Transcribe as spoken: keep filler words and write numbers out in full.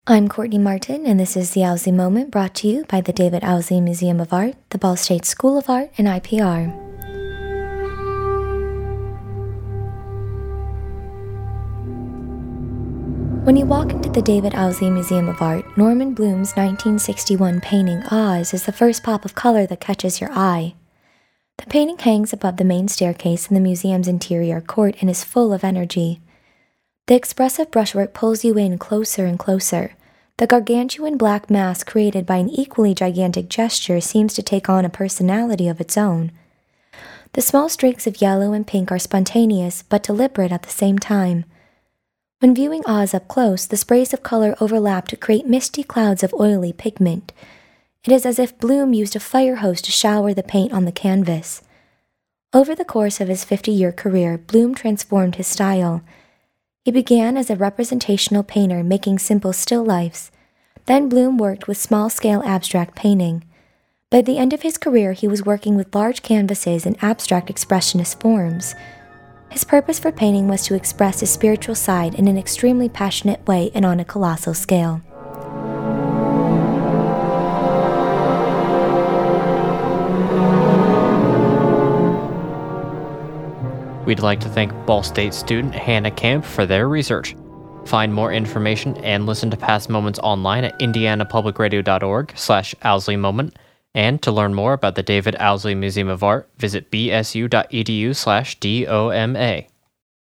I'm Courtney Martin, and this is the Owsley Moment, brought to you by the David Owsley Museum of Art, the Ball State School of Art, and I P R. When you walk into the David Owsley Museum of Art, Norman Bloom's nineteen sixty-one painting Oz is the first pop of color that catches your eye. The painting hangs above the main staircase in the museum's interior court and is full of energy. The expressive brushwork pulls you in closer and closer. The gargantuan black mask created by an equally gigantic gesture seems to take on a personality of its own. The small streaks of yellow and pink are spontaneous but deliberate at the same time. When viewing Oz up close, the sprays of color overlap to create misty clouds of oily pigment. It is as if Bloom used a fire hose to shower the paint on the canvas. Over the course of his fifty-year career, Bloom transformed his style. He began as a representational painter making simple still lifes. Then Bloom worked with small-scale abstract painting. By the end of his career, he was working with large canvases and abstract expressionist forms. His purpose for painting was to express his spiritual side in an extremely passionate way and on a colossal scale. We'd like to thank Ball State student Hannah Camp for their research. Find more information and listen to past moments online at indianapublicradio.org slash Owsley Moment. And to learn more about the David Owsley Museum of Art, visit bsu.edu slash DOMA.